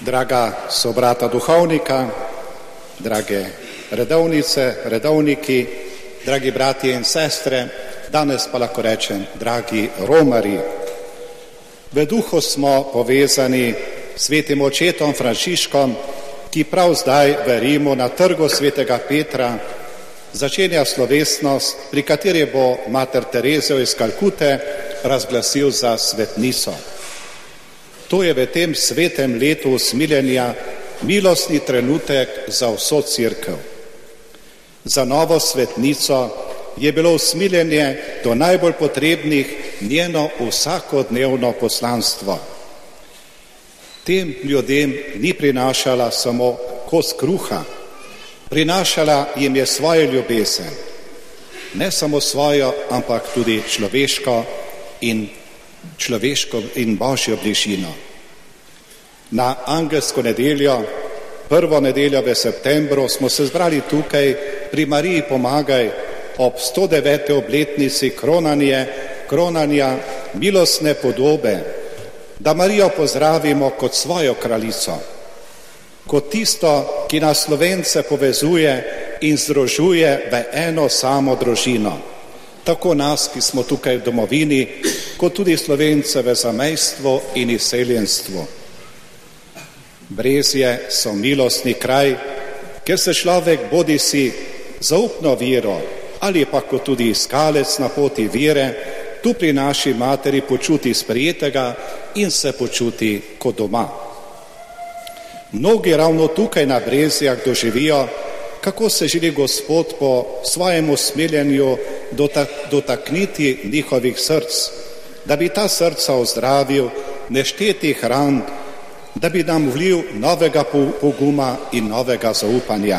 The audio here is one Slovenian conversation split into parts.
Draga sobrata duhovnika, drage redovnice, redovniki, dragi bratje in sestre, danes pa lahko rečem, dragi romarji. V duhu smo povezani s svetim očetom Frančiškom, ki prav zdaj v Rimu na trgu svetega Petra začenja slovesnost, pri kateri bo mater Terezijo iz Kalkute razglasil za svetnico. To je v tem svetem letu usmiljenja milostni trenutek za vso Cerkev. Za novo svetnico je bilo usmiljenje do najbolj potrebnih njeno vsakodnevno poslanstvo. Tem ljudem ni prinašala samo kos kruha, prinašala jim je svojo ljubezen, ne samo svojo, ampak tudi človeško in božjo bližino. Na angelsko nedeljo, prvo nedeljo v septembru, smo se zbrali tukaj pri Mariji Pomagaj ob 109. obletnici kronanja milostne podobe, da Marijo pozdravimo kot svojo kraljico, kot tisto, ki nas Slovence povezuje in združuje v eno samo družino. Tako nas, ki smo tukaj v domovini, kot tudi Slovence v zamejstvu in izseljenstvu. Brezje so milostni kraj, kjer se človek bodisi zaupno vero ali pa kot tudi iskalec na poti vere, tu pri naši materi počuti sprejetega in se počuti kot doma. Mnogi ravno tukaj na Brezjah doživijo, kako se želi Gospod po svojem usmiljenju dotakniti njihovih src, da bi ta srca ozdravil neštetih ran, da bi nam vlil novega poguma in novega zaupanja.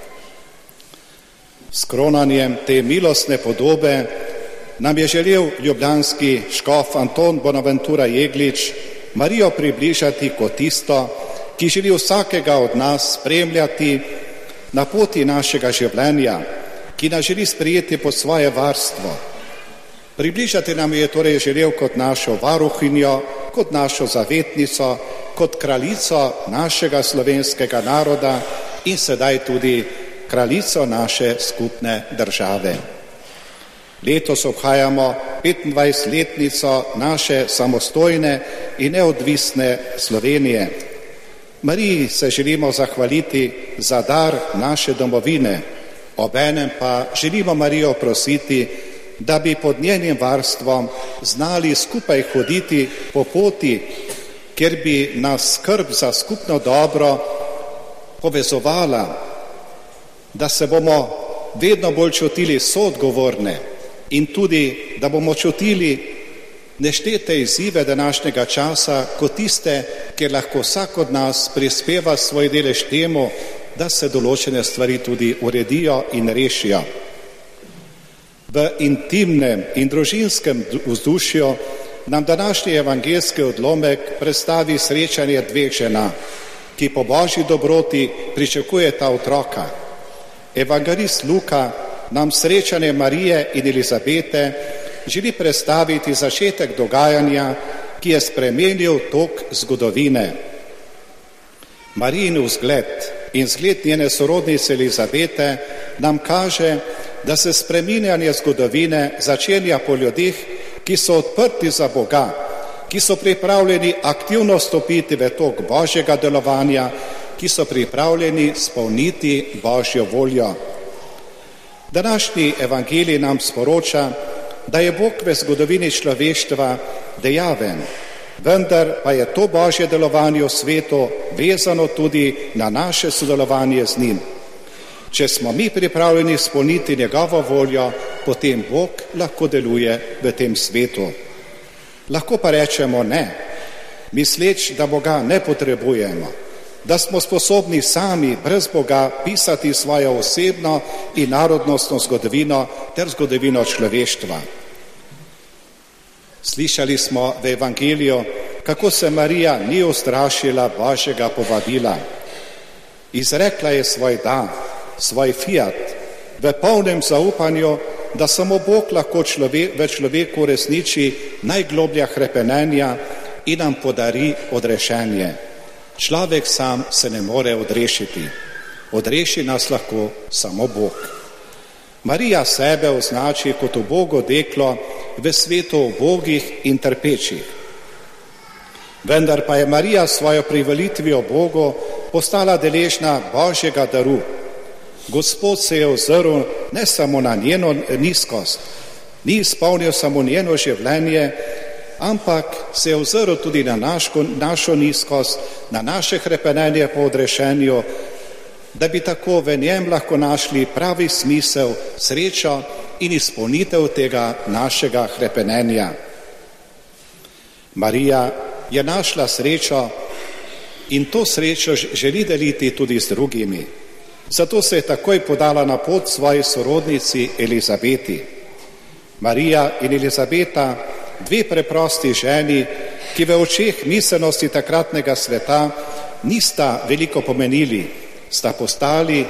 S kronanjem te milostne podobe nam je želel ljubljanski škof Anton Bonaventura Jeglič Marijo približati kot tisto, ki želi vsakega od nas spremljati na poti našega življenja, ki nas želi sprejeti pod svoje varstvo. Približati nam je torej želel kot našo varuhinjo, kot našo zavetnico, kot kraljico našega slovenskega naroda in sedaj tudi kraljico naše skupne države. Letos obhajamo 25-letnico naše samostojne in neodvisne Slovenije. Mariji se želimo zahvaliti za dar naše domovine, obenem pa želimo Marijo prositi, da bi pod njenim varstvom znali skupaj hoditi po poti, kjer bi nas skrb za skupno dobro povezovala, da se bomo vedno bolj čutili soodgovorne in tudi, da bomo čutili neštete izzive današnjega časa kot tiste, kjer lahko vsak od nas prispeva svoj delež temu, da se določene stvari tudi uredijo in rešijo. V intimnem in družinskem vzdušju nam današnji evangeljski odlomek predstavi srečanje dveh žena, ki po božji dobroti pričakujeta otroka. Evangelist Luka nam srečanje Marije in Elizabete želi predstaviti začetek dogajanja, ki je spremenil tok zgodovine. Marijin vzgled in zgled njene sorodnice Elizabete nam kaže, da se spreminjanje zgodovine začenja po ljudeh, ki so odprti za Boga, ki so pripravljeni aktivno stopiti v tok božjega delovanja, ki so pripravljeni spolniti božjo voljo. Današnji evangelij nam sporoča, da je Bog v zgodovini človeštva dejaven, vendar pa je to božje delovanje v svetu vezano tudi na naše sodelovanje z njim. Če smo mi pripravljeni spolniti njegovo voljo, potem Bog lahko deluje v tem svetu. Lahko pa rečemo ne, misleč, da Boga ne potrebujemo, da smo sposobni sami brez Boga pisati svojo osebno in narodnostno zgodovino ter zgodovino človeštva. Slišali smo v evangeliju, kako se Marija ni ustrašila božjega povabila. Izrekla je svoj da, svoj fiat, v polnem zaupanju, da samo Bog lahko v človeku resniči najgloblja hrepenenja in nam podari odrešenje. Človek sam se ne more odrešiti. Odreši nas lahko samo Bog. Marija sebe označi kot ubogo deklo v svetu ubogih in trpečih. Vendar pa je Marija s svojo privolitvijo Bogu postala deležna Božjega daru. Gospod se je ozrl ne samo na njeno nizkost, ni izpolnil samo njeno življenje, ampak se je ozrl tudi na našo nizkost, na naše hrepenenje po odrešenju, da bi tako v njem lahko našli pravi smisel, srečo in izpolnitev tega našega hrepenenja. Marija je našla srečo in to srečo želi deliti tudi z drugimi. Zato se je takoj podala na pot svoji sorodnici Elizabeti. Marija in Elizabeta, dve preprosti ženi, ki v očeh miselnosti takratnega sveta nista veliko pomenili, sta postali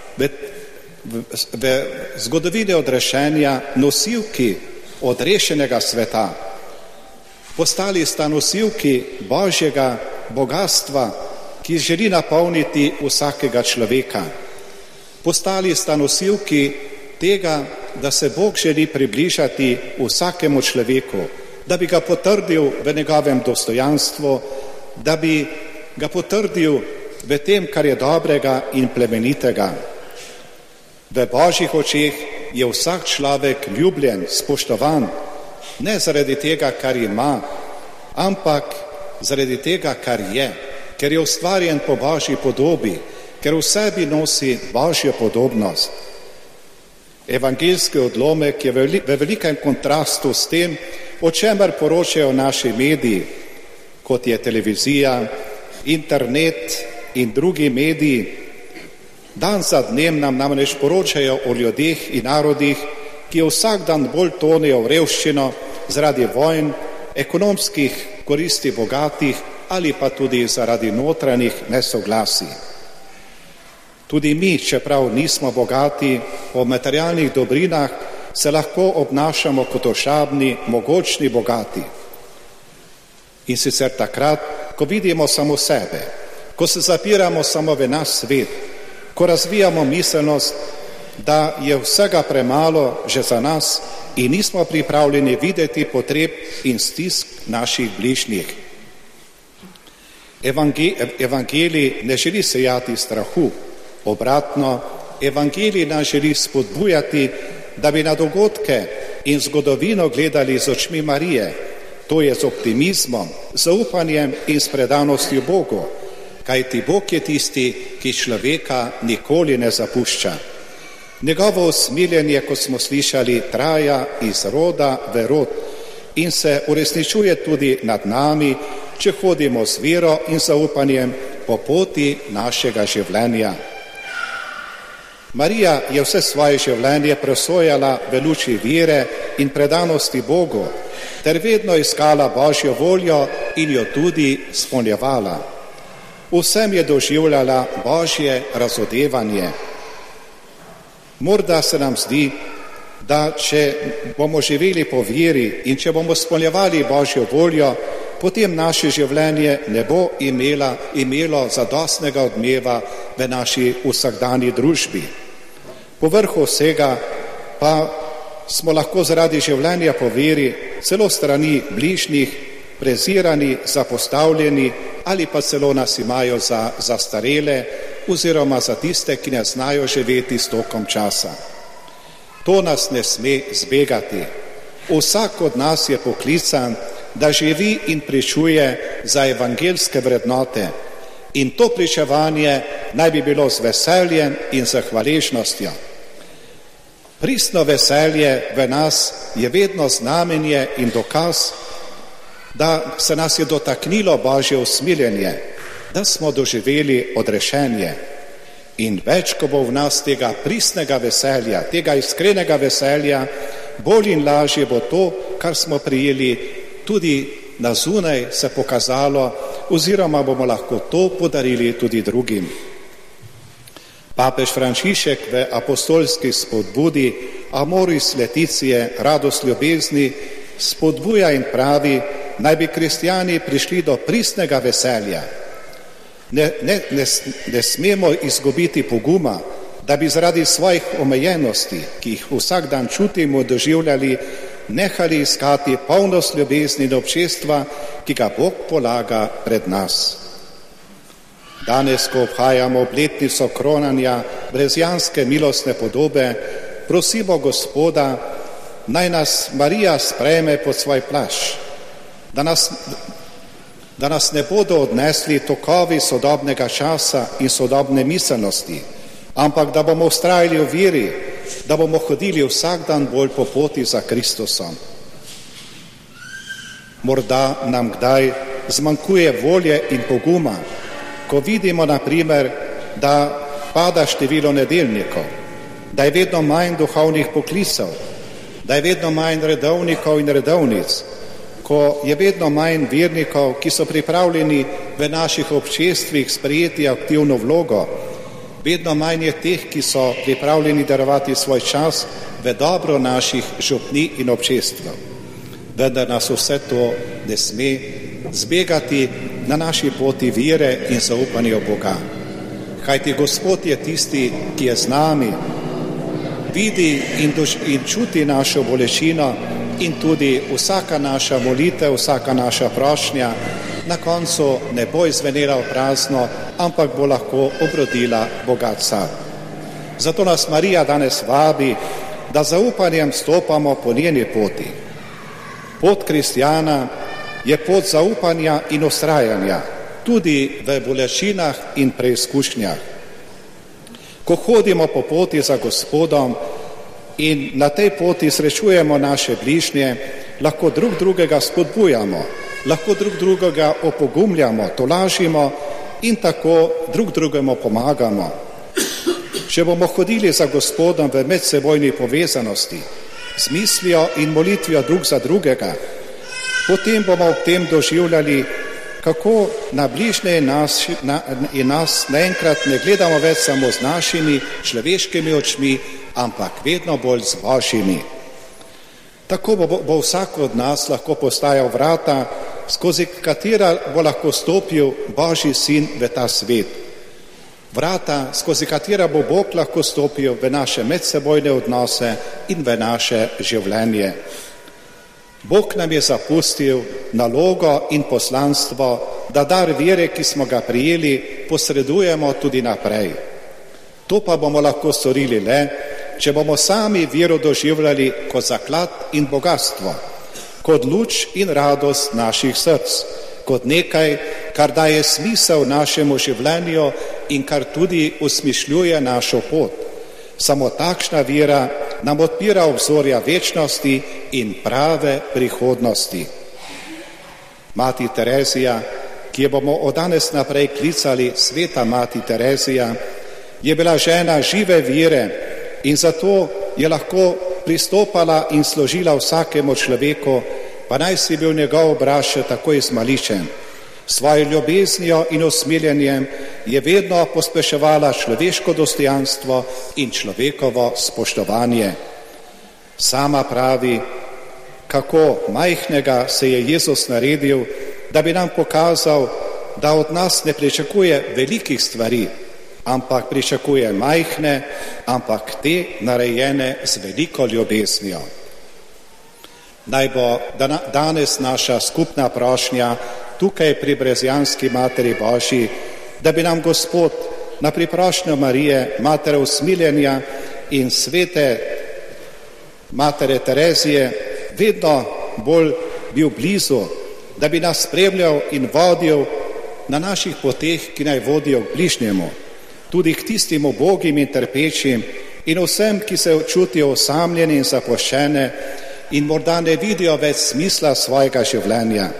v zgodovini odrešenja nosilki odrešenega sveta. Postali sta nosilki Božjega bogatstva, ki želi napolniti vsakega človeka. Postali sta nosilki tega, da se Bog želi približati vsakemu človeku, da bi ga potrdil v njegovem dostojanstvu, da bi ga potrdil v tem, kar je dobrega in plemenitega. V Božjih očeh je vsak človek ljubljen, spoštovan, ne zaradi tega, kar ima, ampak zaradi tega, kar je, ker je ustvarjen po Božji podobi, ker v sebi nosi Božjo podobnost. Evangeljski odlomek je v velikem kontrastu s tem, o čemer poročajo naši mediji, kot je televizija, internet in drugi mediji. Dan za dnem nam namreč poročajo o ljudeh in narodih, ki vsak dan bolj tonejo v revščino zaradi vojn, ekonomskih koristi bogatih ali pa tudi zaradi notranjih nesoglasij. Tudi mi, čeprav nismo bogati po materialnih dobrinah, se lahko obnašamo kot ošabni, mogočni bogati. In sicer takrat, ko vidimo samo sebe, ko se zapiramo samo v naš svet, ko razvijamo miselnost, da je vsega premalo že za nas in nismo pripravljeni videti potreb in stisk naših bližnjih. Evangelij ne želi sejati strahu, obratno, evangelij nas želi spodbujati, da bi na dogodke in zgodovino gledali z očmi Marije, to je z optimizmom, zaupanjem in s predanostjo Bogu, kajti Bog je tisti, ki človeka nikoli ne zapušča. Njegovo usmiljenje, kot smo slišali, traja iz roda v rod in se uresničuje tudi nad nami, če hodimo z vero in zaupanjem po poti našega življenja. Marija je vse svoje življenje presojala v luči vere in predanosti Bogu, ter vedno iskala Božjo voljo in jo tudi izpolnjevala. Vsem je doživljala Božje razodevanje. Morda se nam zdi, da če bomo živeli po veri in če bomo izpolnjevali Božjo voljo, potem naše življenje ne bo imelo zadostnega odmeva v naši vsakdanji družbi. Povrhu vsega pa smo lahko zaradi življenja po veri celo strani bližnjih prezirani, zapostavljeni ali pa celo nas imajo za zastarele oziroma za tiste, ki ne znajo živeti s tokom časa. To nas ne sme zbegati. Vsak od nas je poklican, da živi in pričuje za evangeljske vrednote in to pričevanje naj bi bilo z veseljem in z hvaležnostjo. Pristno veselje v nas je vedno znamenje in dokaz, da se nas je dotaknilo Božje usmiljenje, da smo doživeli odrešenje. In več, ko bo v nas tega pristnega veselja, tega iskrenega veselja, bolj in lažje bo to, kar smo prijeli, tudi na zunaj se pokazalo, oziroma bomo lahko to podarili tudi drugim. Papež Frančišek v apostolski spodbudi Amoris Laetitia, radost ljubezni, spodbuja in pravi, naj bi kristjani prišli do pristnega veselja. Ne smemo izgubiti poguma, da bi zaradi svojih omejenosti, ki jih vsak dan čutimo, doživljali, nehali iskati polnost ljubezni in občestva, ki ga Bog polaga pred nas. Danes, ko obhajamo obletnico kronanja brezjanske milostne podobe, prosimo Gospoda, naj nas Marija sprejme pod svoj plašč, da nas ne bodo odnesli tokovi sodobnega časa in sodobne miselnosti, ampak da bomo vztrajali v veri, da bomo hodili vsak dan bolj po poti za Kristusom. Morda nam kdaj zmanjkuje volje in poguma, ko vidimo, na primer, da pada število nedeljnikov, da je vedno manj duhovnih poklicev, da je vedno manj redovnikov in redovnic, ko je vedno manj vernikov, ki so pripravljeni v naših občestvih sprejeti aktivno vlogo, vedno manj je teh, ki so pripravljeni darovati svoj čas v dobro naših župni in občestev. Vendar nas vse to ne sme zbegati na naši poti vere in zaupanja v Boga. Kajti Gospod je tisti, ki je z nami, vidi in čuti našo bolečino in tudi vsaka naša molitev, vsaka naša prošnja na koncu ne bo izvenela v prazno, ampak bo lahko obrodila bogat sad. Zato nas Marija danes vabi, da zaupanjem stopamo po njeni poti. Pot kristjana je pot zaupanja in vztrajanja, tudi v bolečinah in preizkušnjah. Ko hodimo po poti za Gospodom in na tej poti srečujemo naše bližnje, lahko drug drugega spodbujamo, lahko drug drugega opogumljamo, tolažimo in tako drug drugemu pomagamo. Če bomo hodili za Gospodom v medsebojni povezanosti, z mislijo in molitvijo drug za drugega, potem bomo ob tem doživljali, kako na bližnje in nas naenkrat ne gledamo več samo z našimi človeškimi očmi, ampak vedno bolj z Božjimi. Tako bo vsak od nas lahko postajal vrata, skozi katera bo lahko stopil Božji sin v ta svet. Vrata, skozi katera bo Bog lahko stopil v naše medsebojne odnose in v naše življenje. Bog nam je zapustil nalogo in poslanstvo, da dar vere, ki smo ga prijeli, posredujemo tudi naprej. To pa bomo lahko storili le, če bomo sami vero doživljali kot zaklad in bogatstvo, kot luč in radost naših src, kot nekaj, kar daje smisel našemu življenju in kar tudi usmišljuje našo pot. Samo takšna vera nam odpira obzorja večnosti in prave prihodnosti. Mati Terezija, ki jo bomo od danes naprej klicali Sveta Mati Terezija, je bila žena žive vere in zato je lahko pristopala in služila vsakemu človeku, pa naj si bil njegov obraz še tako izmaličen. Svojo ljubeznijo in usmiljenjem je vedno pospeševala človeško dostojanstvo in človekovo spoštovanje. Sama pravi, kako majhnega se je Jezus naredil, da bi nam pokazal, da od nas ne pričakuje velikih stvari, ampak pričakuje majhne, ampak te narejene z veliko ljubeznijo. Naj bo danes naša skupna prošnja tukaj pri brezjanski Materi Božji, da bi nam Gospod na priprošnjo Marije, Matere usmiljenja in svete Matere Terezije vedno bolj bil blizu, da bi nas spremljal in vodil na naših poteh, ki naj vodijo k bližnjemu, tudi k tistim ubogim in trpečim in vsem, ki se čutijo osamljeni in zapuščene in morda ne vidijo več smisla svojega življenja.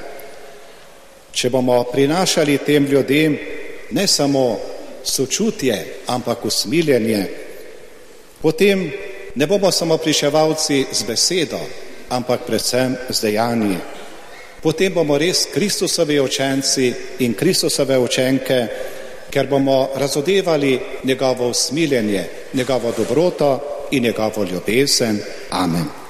Če bomo prinašali tem ljudem ne samo sočutje, ampak usmiljenje, potem ne bomo samo pričevalci z besedo, ampak predvsem z dejanji. Potem bomo res Kristusovi učenci in Kristusove učenke, ker bomo razodevali njegovo usmiljenje, njegovo dobroto in njegovo ljubezen. Amen.